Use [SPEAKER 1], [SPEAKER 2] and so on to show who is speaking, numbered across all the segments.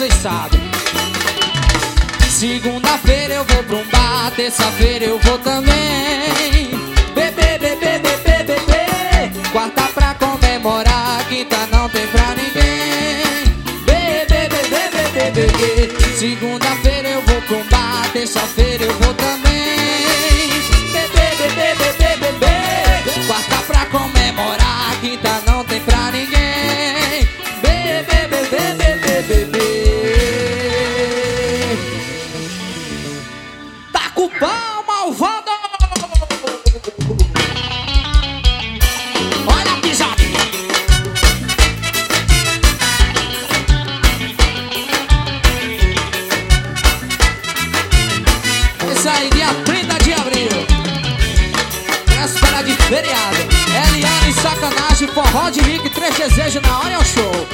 [SPEAKER 1] vocês sabem. Segunda-feira eu vou pra um bar, terça-feira eu vou também. Bebê, bebê, bebê, bebê. Quarta pra comemorar, quinta não tem pra ninguém. Bebê, bebê, bebê, bebê. Segunda-feira eu vou pra um bar, terça-feira eu vou também. Bebê, bebê, bebê, bebê. Quarta pra comemorar, quinta não tem pra ninguém. Bebê, bebê, bebê, bebê. Taca o pau, malvado! Olha a pisadinha. Esse aí, dia 30 de abril. Véspera de feriado. Eliane, sacanagem, forró de Rick, 3 desejos na hora é o show.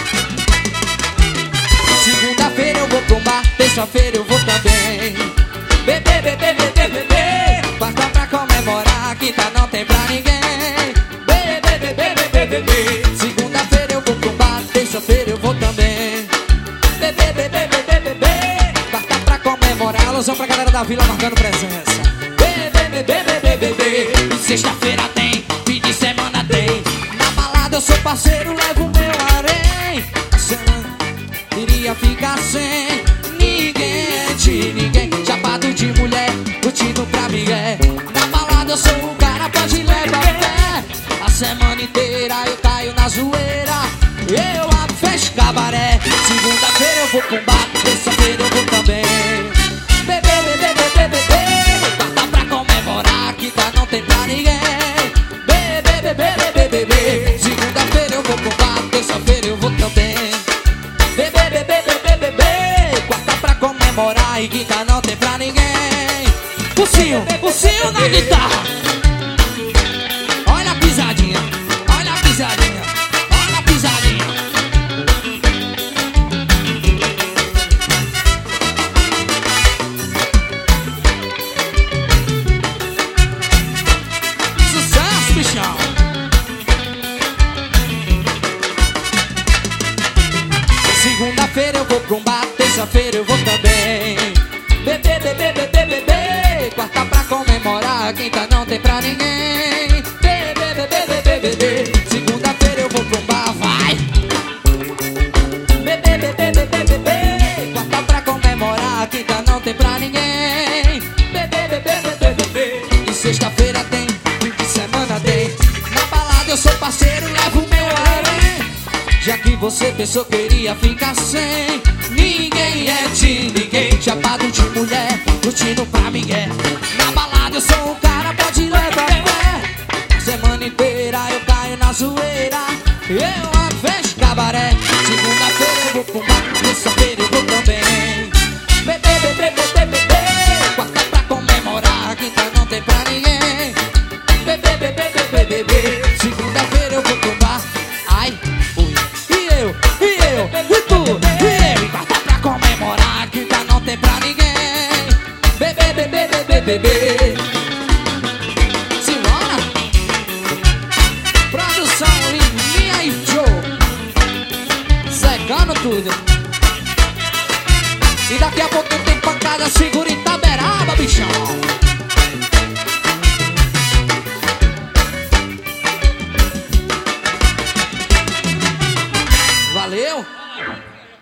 [SPEAKER 1] Segunda-feira eu vou pro bar, terça-feira eu vou também. Bebê, bebê, bebê, bebê. Quarta pra comemorar, quinta não tem pra ninguém. Bebê, bebê, bebê, bebê. Segunda-feira eu vou pro bar, terça-feira eu vou também. Bebê, bebê, bebê, bebê. Quarta pra comemorar, alusão pra galera da vila marcando presença. Bebê, bebê, bebê, bebê. E sexta-feira tem, fim de semana tem. Na balada eu sou parceiro, levo meu harém. Iria ficar sem ninguém, de ninguém. Chapado de mulher, curtindo pra migué. Na balada eu sou o cara, pode levar fé. A semana inteira eu caio na zoeira. Eu abro, fecho cabaré. Segunda-feira eu vou pro bar, terça-feira eu vou também. Bebê, bebê, bebê, bebê. Quarta pra comemorar, quinta não tem pra ninguém. Bebê, bebê, bebê, bebê. Segunda-feira eu vou pro bar, terça-feira eu vou também. Bebê, bebê, bebê, bebê. Quarta pra comemorar e quinta não tem pra ninguém. Pulsinho na guitarra. Olha a pisadinha, olha a pisadinha, olha a pisadinha. Sucesso, bichão. Segunda-feira eu vou pra um bar, terça-feira eu vou também. Bebê, bebê, bebê, bebê. Quarta pra comemorar, quinta não tem pra ninguém. Bebê, bebê, bebê, bebê. Segunda-feira eu vou pra um bar, vai. Bebê, bebê, bebê, bebê. Quarta pra comemorar, quinta não tem pra ninguém. Bebê, bebê, bebê, bebê. E sexta-feira tem, fim de semana tem. Na balada eu sou parceiro, levo meu harém. Já que você pensou que iria ficar sem ninguém, é de ninguém. Chapado de mulher, curtindo pra migué. Na balada eu sou o cara, pode levar fé. Semana inteira eu caio na zoeira. Eu fecho cabaré. Segunda-feira eu vou pro bar, terça-feira eu vou também. Bebê, bebê, bebê, bebê. Quarta pra comemorar, quinta não tem pra ninguém. Bebê, bebê, bebê, bebê. Segunda-feira eu vou pro bar. Ai, ui. E eu, e tu, e eu. E quarta pra comemorar, quinta não tem pra ninguém. Bebê, bebê, bebê, bebê. Simbora. Produção Liminha e Joe. Secando tudo. E daqui a pouco tem pancada, segura Itaberaba, bicho.